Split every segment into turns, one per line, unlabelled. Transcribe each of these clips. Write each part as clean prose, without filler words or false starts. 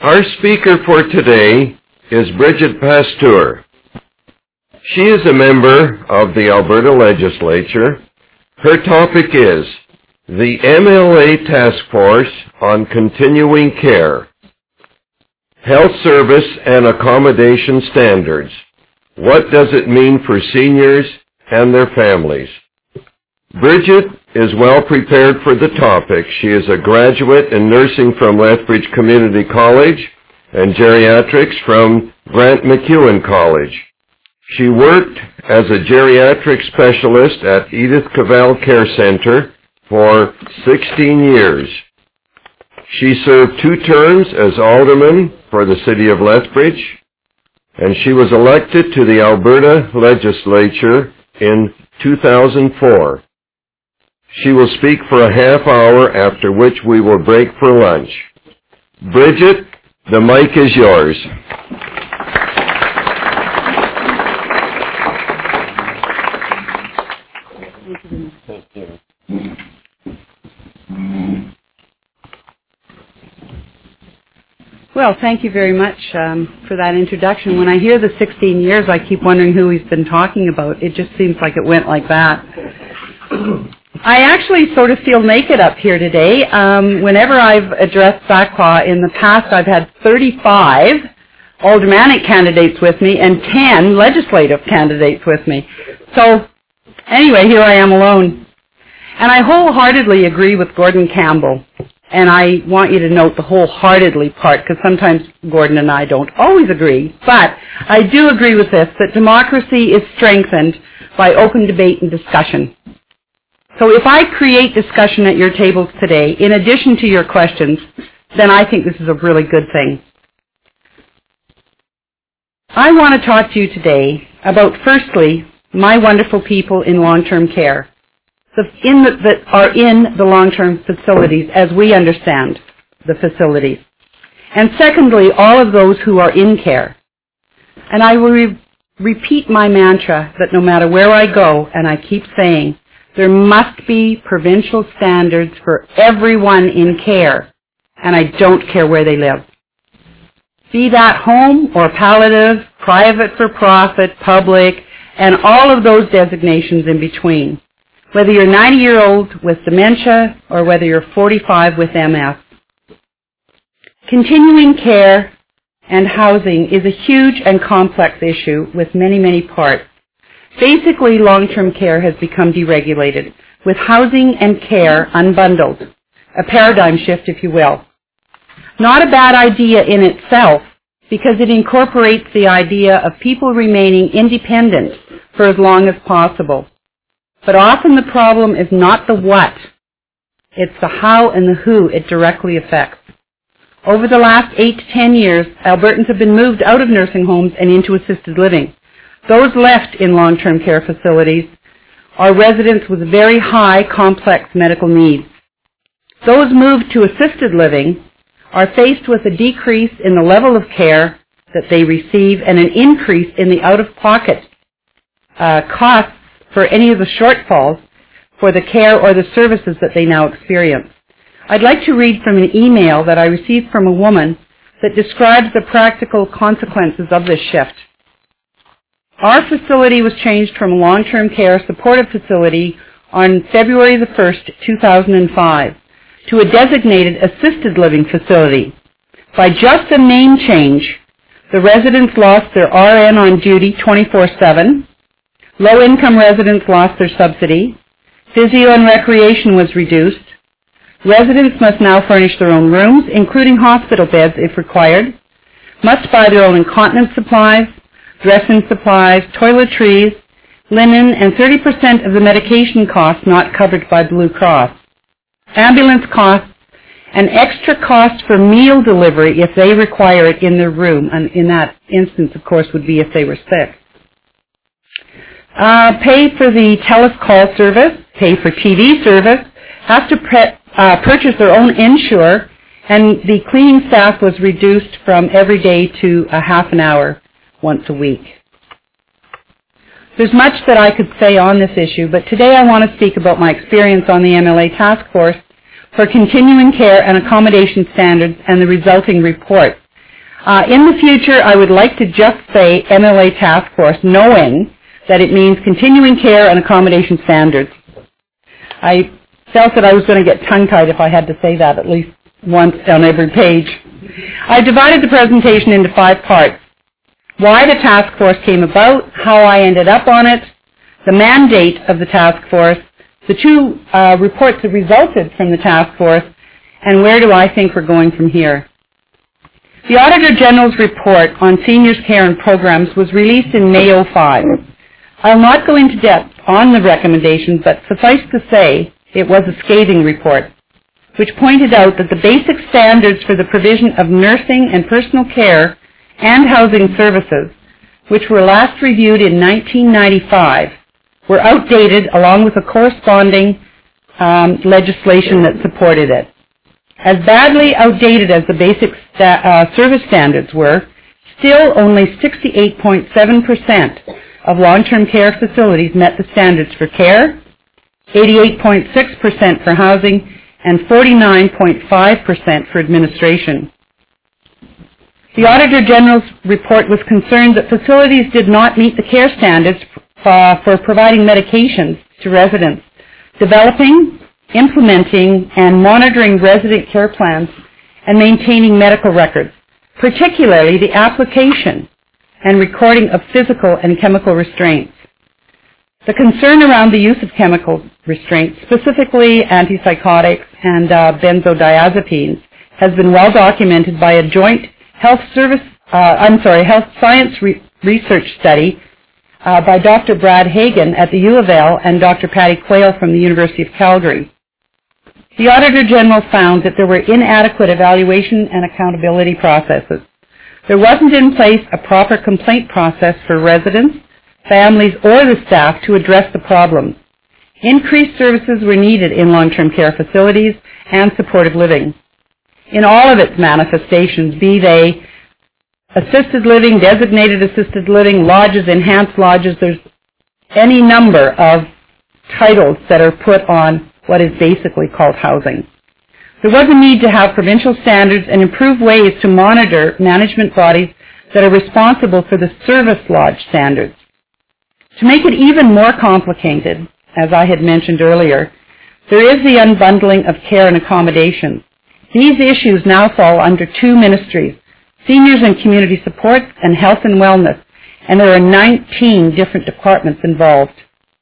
Our speaker for today is Bridget Pasteur. She is a member of the Alberta Legislature. Her topic is the MLA Task Force on Continuing Care, Health Service and Accommodation Standards. What does it mean for seniors and their families? Bridget is well prepared for the topic. She is a graduate in nursing from Lethbridge Community College and geriatrics from Grant MacEwan College. She worked as a geriatric specialist at Edith Cavell Care Center for 16 years. She served 2 terms as alderman for the city of Lethbridge, and she was elected to the Alberta Legislature in 2004. She will speak for a half hour, after which we will break for lunch. Bridget, the mic is yours.
Well, thank you very much for that introduction. When I hear the 16 years, I keep wondering who he's been talking about. It just seems like it went like that. I actually sort of feel naked up here today. Whenever I've addressed SACPA in the past, I've had 35 aldermanic candidates with me and 10 legislative candidates with me. So, anyway, here I am alone. And I wholeheartedly agree with Gordon Campbell. And I want you to note the wholeheartedly part, because sometimes Gordon and I don't always agree. But I do agree with this, that democracy is strengthened by open debate and discussion. So if I create discussion at your tables today, in addition to your questions, then I think this is a really good thing. I want to talk to you today about, firstly, my wonderful people in long-term care. That are in the long-term facilities as we understand the facilities. And secondly, all of those who are in care. And I will repeat my mantra that no matter where I go, and I keep saying, there must be provincial standards for everyone in care, and I don't care where they live. Be that home or palliative, private for profit, public, and all of those designations in between. Whether you're 90-year-old with dementia or whether you're 45 with MS. Continuing care and housing is a huge and complex issue with many, many parts. Basically, long-term care has become deregulated, with housing and care unbundled. A paradigm shift, if you will. Not a bad idea in itself, because it incorporates the idea of people remaining independent for as long as possible. But often the problem is not the what, it's the how and the who it directly affects. Over the last 8 to 10 years, Albertans have been moved out of nursing homes and into assisted living. Those left in long-term care facilities are residents with very high, complex medical needs. Those moved to assisted living are faced with a decrease in the level of care that they receive and an increase in the out-of-pocket costs for any of the shortfalls for the care or the services that they now experience. I'd like to read from an email that I received from a woman that describes the practical consequences of this shift. Our facility was changed from a long-term care supportive facility on February the 1st, 2005, to a designated assisted living facility. By just a name change, the residents lost their RN on duty 24/7, low-income residents lost their subsidy. Physio and recreation was reduced. Residents must now furnish their own rooms, including hospital beds if required, must buy their own incontinence supplies, dressing supplies, toiletries, linen, and 30% of the medication costs not covered by Blue Cross. Ambulance costs, and extra cost for meal delivery if they require it in their room, and in that instance, of course, would be if they were sick. Pay for the TELUS call service, pay for TV service, have to purchase their own insure, and the cleaning staff was reduced from every day to a half an hour once a week. There's much that I could say on this issue, but today I want to speak about my experience on the MLA Task Force for Continuing Care and Accommodation Standards and the resulting report In the future, I would like to just say MLA Task Force, knowing that it means continuing care and accommodation standards. I felt that I was going to get tongue-tied if I had to say that at least once on every page. I divided the presentation into 5 parts. Why the task force came about, how I ended up on it, the mandate of the task force, the 2 reports that resulted from the task force, and where do I think we're going from here. The Auditor General's report on seniors' care and programs was released in May 2005. I'll not go into depth on the recommendations, but suffice to say it was a scathing report, which pointed out that the basic standards for the provision of nursing and personal care and housing services, which were last reviewed in 1995, were outdated along with the corresponding legislation that supported it. As badly outdated as the basic service standards were, still only 68.7% of long-term care facilities met the standards for care, 88.6% for housing, and 49.5% for administration. The Auditor General's report was concerned that facilities did not meet the care standards for providing medications to residents, developing, implementing, and monitoring resident care plans, and maintaining medical records, particularly the application and recording of physical and chemical restraints. The concern around the use of chemical restraints, specifically antipsychotics and benzodiazepines, has been well documented by a joint health science research study by Dr. Brad Hagan at the U of L and Dr. Patty Quayle from the University of Calgary. The Auditor General found that there were inadequate evaluation and accountability processes. There wasn't in place a proper complaint process for residents, families, or the staff to address the problems. Increased services were needed in long-term care facilities and supportive living. In all of its manifestations, be they assisted living, designated assisted living, lodges, enhanced lodges, there's any number of titles that are put on what is basically called housing. There was a need to have provincial standards and improved ways to monitor management bodies that are responsible for the service lodge standards. To make it even more complicated, as I had mentioned earlier, there is the unbundling of care and accommodation. These issues now fall under 2 ministries, Seniors and Community Supports and Health and Wellness, and there are 19 different departments involved.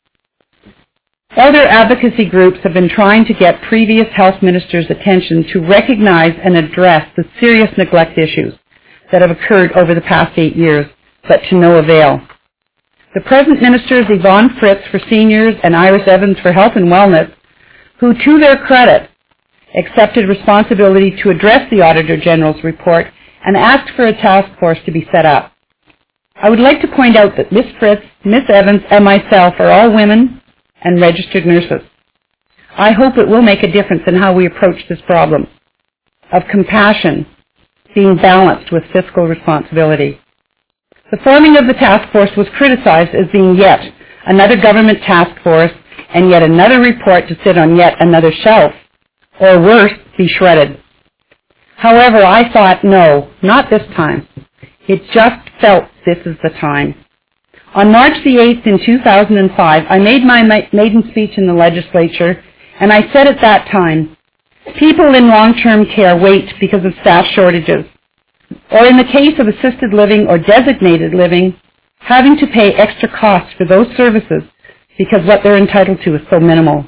Other advocacy groups have been trying to get previous health ministers' attention to recognize and address the serious neglect issues that have occurred over the past 8 years, but to no avail. The present ministers, Yvonne Fritz for Seniors and Iris Evans for Health and Wellness, who, to their credit, accepted responsibility to address the Auditor General's report and asked for a task force to be set up. I would like to point out that Ms. Fritz, Ms. Evans, and myself are all women and registered nurses. I hope it will make a difference in how we approach this problem of compassion being balanced with fiscal responsibility. The forming of the task force was criticized as being yet another government task force and yet another report to sit on yet another shelf, or worse, be shredded. However, I thought, no, not this time. It just felt this is the time. On March the 8th in 2005, I made my maiden speech in the legislature, and I said at that time, people in long-term care wait because of staff shortages, or in the case of assisted living or designated living, having to pay extra costs for those services because what they're entitled to is so minimal.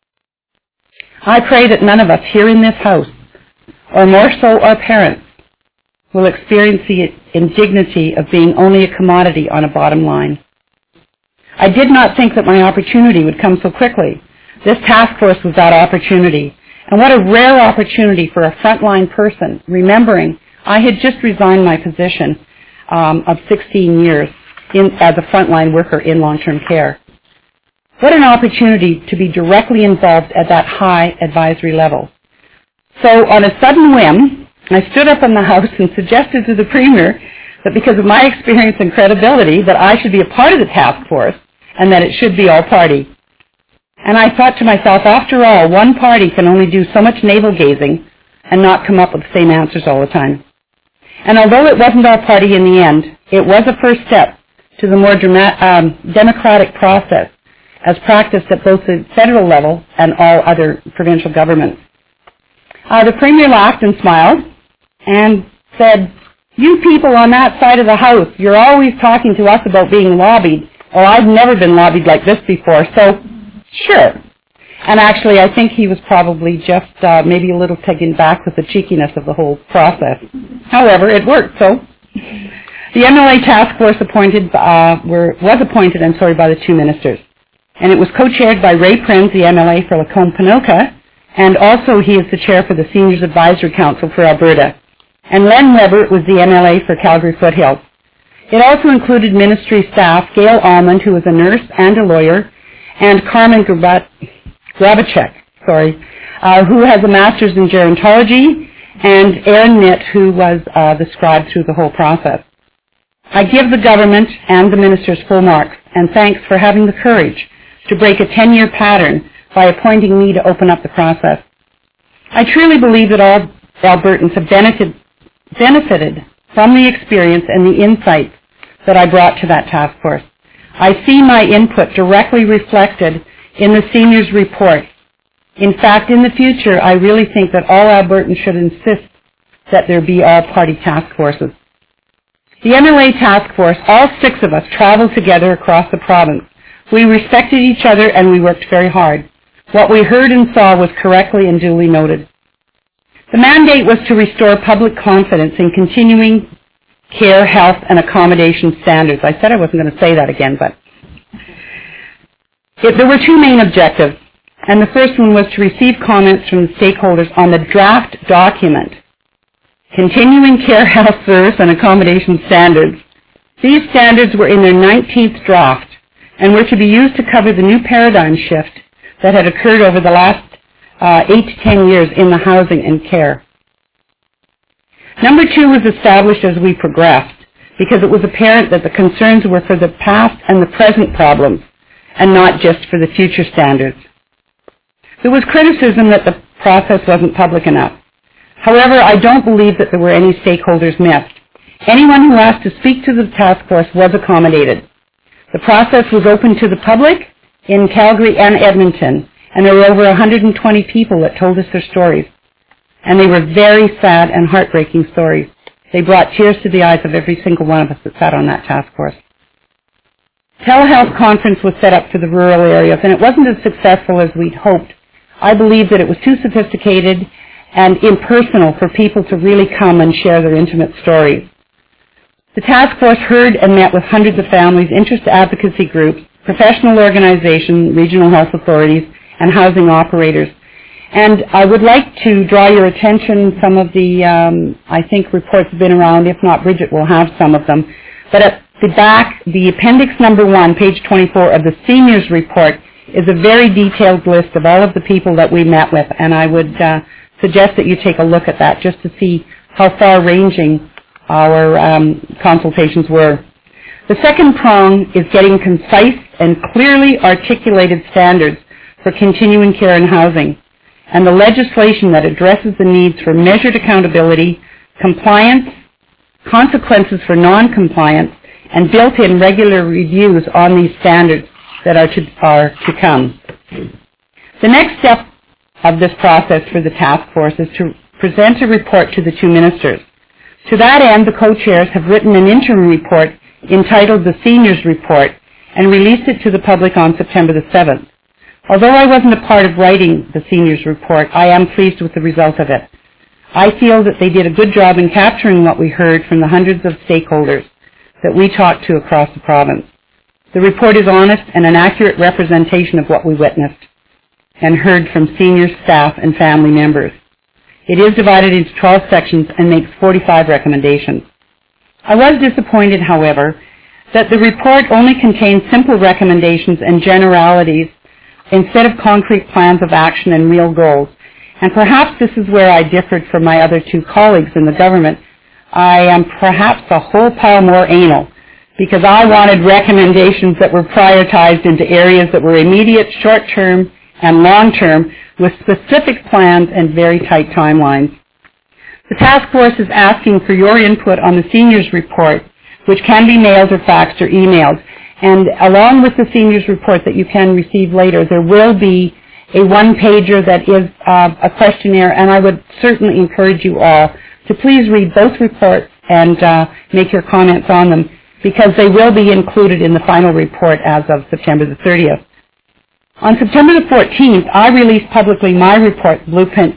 I pray that none of us here in this house, or more so our parents, will experience the indignity of being only a commodity on a bottom line. I did not think that my opportunity would come so quickly. This task force was that opportunity. And what a rare opportunity for a frontline person, remembering I had just resigned my position of 16 years as a frontline worker in long-term care. What an opportunity to be directly involved at that high advisory level. So on a sudden whim, I stood up in the House and suggested to the Premier that because of my experience and credibility that I should be a part of the task force and that it should be all party. And I thought to myself, after all, one party can only do so much navel-gazing and not come up with the same answers all the time. And although it wasn't our party in the end, it was a first step to the more democratic process as practiced at both the federal level and all other provincial governments. The Premier laughed and smiled and said, "You people on that side of the House, you're always talking to us about being lobbied. Oh, I've never been lobbied like this before, so sure." And actually, I think he was probably just maybe a little taken back with the cheekiness of the whole process. However, it worked, so. The MLA task force was appointed by the two ministers. And it was co-chaired by Ray Prinz, the MLA for Lacombe-Panoka, and also he is the chair for the Seniors Advisory Council for Alberta. And Len Weber was the MLA for Calgary Foothills. It also included ministry staff, Gail Almond, who was a nurse and a lawyer, and Carmen Grabacek, who has a master's in gerontology, and Aaron Nitt, who was the scribe through the whole process. I give the government and the ministers full marks, and thanks for having the courage to break a 10-year pattern by appointing me to open up the process. I truly believe that all Albertans have benefited from the experience and the insights that I brought to that task force. I see my input directly reflected in the seniors' report. In fact, in the future, I really think that all Albertans should insist that there be all-party task forces. The MLA task force, all 6 of us, traveled together across the province. We respected each other and we worked very hard. What we heard and saw was correctly and duly noted. The mandate was to restore public confidence in continuing care, health, and accommodation standards. I said I wasn't going to say that again, but there were 2 main objectives, and the first one was to receive comments from the stakeholders on the draft document, Continuing Care, Health Service, and Accommodation Standards. These standards were in their 19th draft and were to be used to cover the new paradigm shift that had occurred over the last 8 to 10 years in the housing and care. Number 2 was established as we progressed because it was apparent that the concerns were for the past and the present problems and not just for the future standards. There was criticism that the process wasn't public enough. However, I don't believe that there were any stakeholders missed. Anyone who asked to speak to the task force was accommodated. The process was open to the public in Calgary and Edmonton, and there were over 120 people that told us their stories. And they were very sad and heartbreaking stories. They brought tears to the eyes of every single one of us that sat on that task force. Telehealth conference was set up for the rural areas, and it wasn't as successful as we'd hoped. I believe that it was too sophisticated and impersonal for people to really come and share their intimate stories. The task force heard and met with hundreds of families, interest advocacy groups, professional organizations, regional health authorities, and housing operators. And I would like to draw your attention, some of the, I think reports have been around, if not Bridget will have some of them, but at the back, the appendix number 1, page 24 of the seniors report is a very detailed list of all of the people that we met with, and I would suggest that you take a look at that just to see how far-ranging our consultations were. The second prong is getting concise and clearly articulated standards for continuing care and housing, and the legislation that addresses the needs for measured accountability, compliance, consequences for non-compliance, and built-in regular reviews on these standards that are to come. The next step of this process for the task force is to present a report to the 2 ministers. To that end, the co-chairs have written an interim report entitled the Seniors Report and released it to the public on September the 7th. Although I wasn't a part of writing the Seniors Report, I am pleased with the result of it. I feel that they did a good job in capturing what we heard from the hundreds of stakeholders that we talked to across the province. The report is honest and an accurate representation of what we witnessed and heard from seniors, staff, and family members. It is divided into 12 sections and makes 45 recommendations. I was disappointed, however, that the report only contains simple recommendations and generalities instead of concrete plans of action and real goals. And perhaps this is where I differed from my other 2 colleagues in the government. I am perhaps a whole pile more anal because I wanted recommendations that were prioritized into areas that were immediate, short-term, and long-term with specific plans and very tight timelines. The task force is asking for your input on the seniors report, which can be mailed or faxed or emailed. And along with the seniors report that you can receive later, there will be a one-pager that is a questionnaire, and I would certainly encourage you all to please read both reports and make your comments on them, because they will be included in the final report as of September the 30th. On September the 14th, I released publicly my report, Blueprint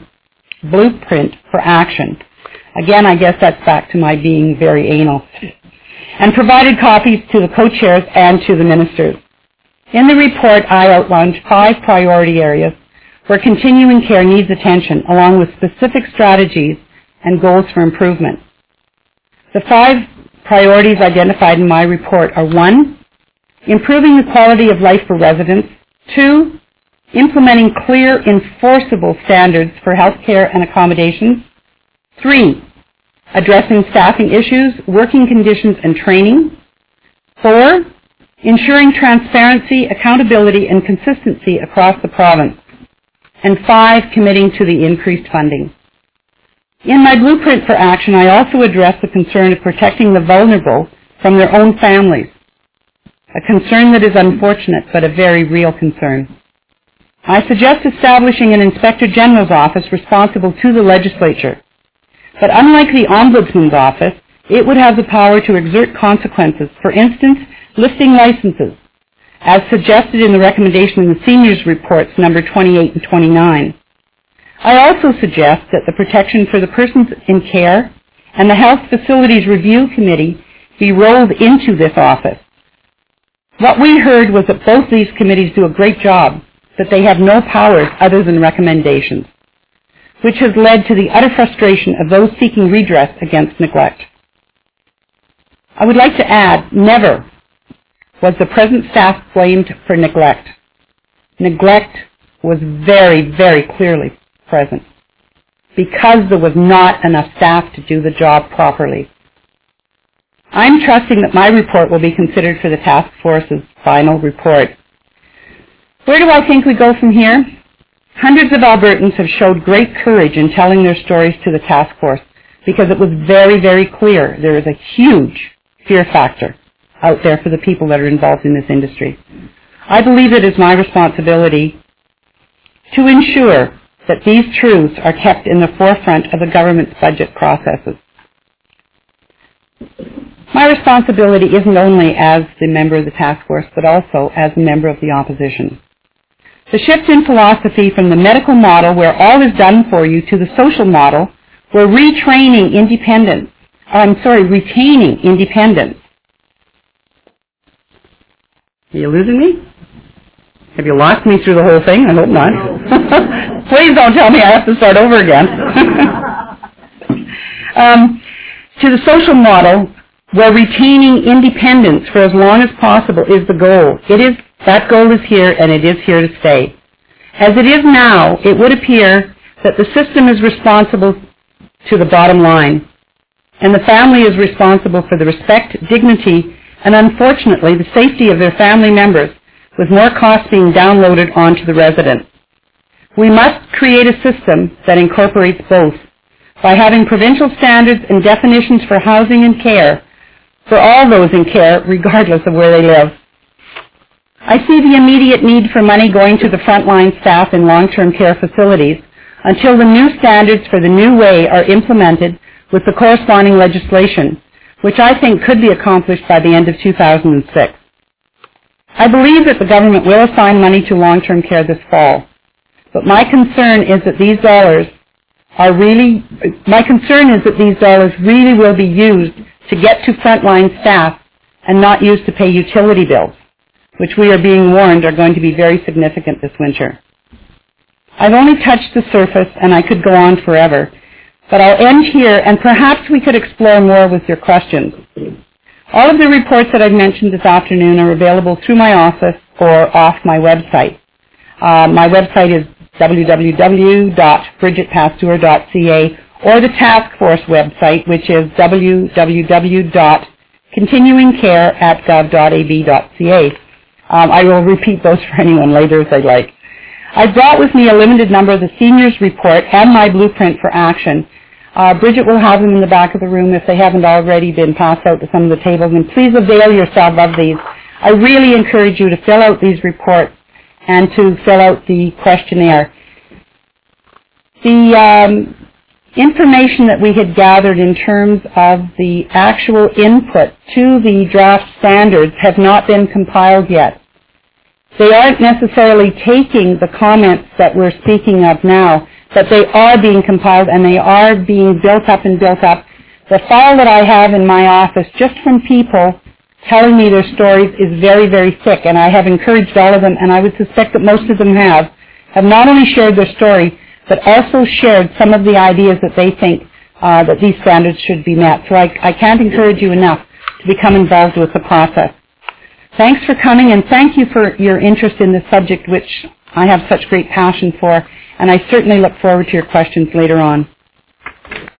for Action. Again, I guess that's back to my being very anal. And provided copies to the co-chairs and to the ministers. In the report, I outlined 5 priority areas where continuing care needs attention, along with specific strategies and goals for improvement. The 5 priorities identified in my report are 1, improving the quality of life for residents; 2, implementing clear, enforceable standards for health care and accommodations; 3, addressing staffing issues, working conditions, and training; 4, ensuring transparency, accountability, and consistency across the province; and 5, committing to the increased funding. In my Blueprint for Action, I also address the concern of protecting the vulnerable from their own families, a concern that is unfortunate but a very real concern. I suggest establishing an Inspector General's office responsible to the legislature. But unlike the Ombudsman's office, it would have the power to exert consequences, for instance, lifting licenses, as suggested in the recommendation in the Seniors Reports number 28 and 29. I also suggest that the Protection for the Persons in Care and the Health Facilities Review Committee be rolled into this office. What we heard was that both these committees do a great job, but they have no powers other than recommendations, which has led to the utter frustration of those seeking redress against neglect. I would like to add, never was the present staff blamed for neglect. Neglect was very, very clearly present because there was not enough staff to do the job properly. I'm trusting that my report will be considered for the task force's final report. Where do I think we go from here? Hundreds of Albertans have showed great courage in telling their stories to the task force because it was very, very clear there is a huge fear factor out there for the people that are involved in this industry. I believe it is my responsibility to ensure that these truths are kept in the forefront of the government's budget processes. My responsibility isn't only as the member of the task force, but also as a member of the opposition. The shift in philosophy from the medical model, where all is done for you, to the social model, where retaining independence. Are you losing me? Have you lost me through the whole thing? I hope not. Please don't tell me I have to start over again. To the social model, where retaining independence for as long as possible is the goal. That goal is here, and it is here to stay. As it is now, it would appear that the system is responsible to the bottom line, and the family is responsible for the respect, dignity, and unfortunately the safety of their family members, with more costs being downloaded onto the resident. We must create a system that incorporates both by having provincial standards and definitions for housing and care for all those in care, regardless of where they live. I see the immediate need for money going to the frontline staff in long-term care facilities until the new standards for the new way are implemented with the corresponding legislation, which I think could be accomplished by the end of 2006. I believe that the government will assign money to long-term care this fall, but my concern is that these dollars really will be used to get to frontline staff and not used to pay utility bills, which we are being warned are going to be very significant this winter. I've only touched the surface, and I could go on forever, but I'll end here, and perhaps we could explore more with your questions. All of the reports that I've mentioned this afternoon are available through my office or off my website. My website is www.bridgetpasteur.ca, or the task force website, which is www.continuingcare@gov.ab.ca. I will repeat those for anyone later if they'd like. I brought with me a limited number of the seniors report and my blueprint for action. Bridget will have them in the back of the room if they haven't already been passed out to some of the tables, and please avail yourself of these. I really encourage you to fill out these reports and to fill out the questionnaire. The information that we had gathered in terms of the actual input to the draft standards have not been compiled yet. They aren't necessarily taking the comments that we're speaking of now, but they are being compiled and they are being built up and built up. The file that I have in my office, just from people telling me their stories, is very, very thick, and I have encouraged all of them, and I would suspect that most of them have not only shared their story, but also shared some of the ideas that they think that these standards should be met. So I can't encourage you enough to become involved with the process. Thanks for coming, and thank you for your interest in this subject, which I have such great passion for, and I certainly look forward to your questions later on.